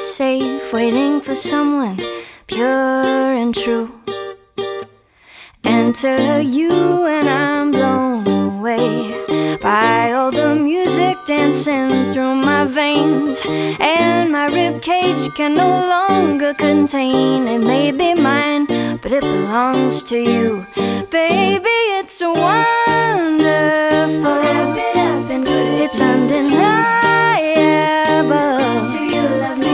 safe, waiting for someone pure and true. Enter you and I'm blown away by all the music dancing through my veins, and my ribcage can no longer contain. It may be mine, but it belongs to you, baby.